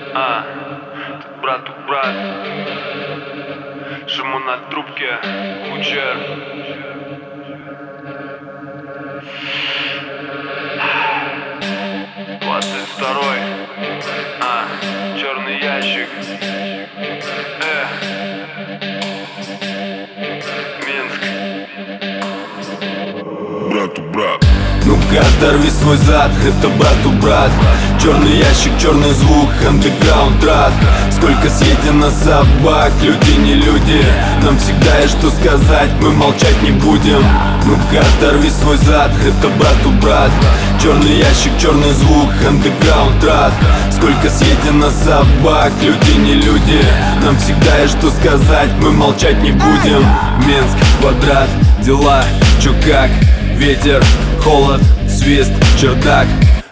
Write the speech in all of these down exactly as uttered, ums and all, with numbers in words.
А, брату брат, жму на трубке, кучер. Двадцать второй, а, черный ящик. Э, Минск. Брату брат. Ну-ка, оторви свой зад, это брату брат. Черный ящик, черный звук, андеграунд рад. Сколько съедено собак, люди не люди. Нам всегда есть что сказать, мы молчать не будем. Ну-ка, оторви свой зад, это брату брат. Черный ящик, черный звук, андеграунд рад. Сколько съедено собак, люди не люди. Нам всегда есть что сказать, мы молчать не будем. Минск, квадрат, дела, чё как? Ветер, холод, свист, чердак.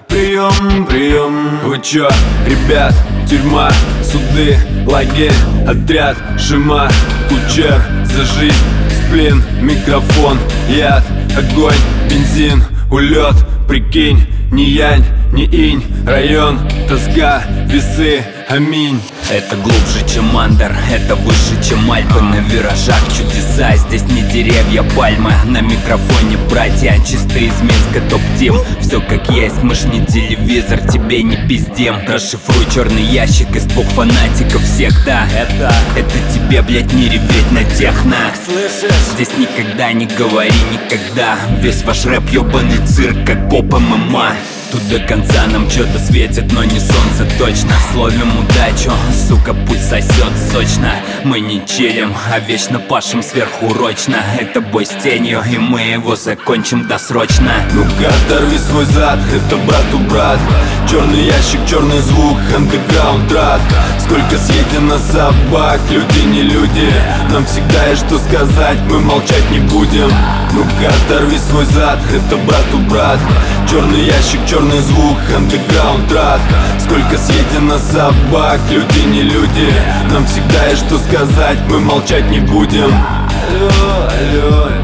Прием, прием. Вы чё, ребят? Тюрьма, суды, лагерь, отряд, шима, кучер, за жизнь, сплин, микрофон, яд, огонь, бензин, улет, прикинь, ни янь, ни инь, район, тоска, весы, аминь. Это глубже, чем Андер, это выше, чем Альпы. На виражах чудеса, здесь не деревья, пальмы. На микрофоне братья, чисто из Минска топ-тим. Все как есть, мы ж не телевизор, тебе не пиздим. Расшифруй черный ящик из двух фанатиков всех, да. Это, это тебе, блять, не реветь на техно. Слышишь? Здесь никогда не говори никогда. Весь ваш рэп ёбаный цирк, как поп эм эм а. Тут до конца нам что-то светит, но не солнце точно. Словим удачу, сука, пусть сосет сочно. Мы не чилим, а вечно пашем сверхурочно. Это бой с тенью, и мы его закончим досрочно. Ну-ка, оторви свой зад, это брату брат. Черный ящик, черный звук, андеграунд рад. Сколько съедено собак, люди не люди. Нам всегда есть что сказать, мы молчать не будем. Ну-ка, оторви свой зад, это брату брат. Черный ящик, черный звук, андеграунд рад. Сколько съедено собак, люди не люди. Нам всегда есть что сказать, мы молчать не будем. Алло, алло,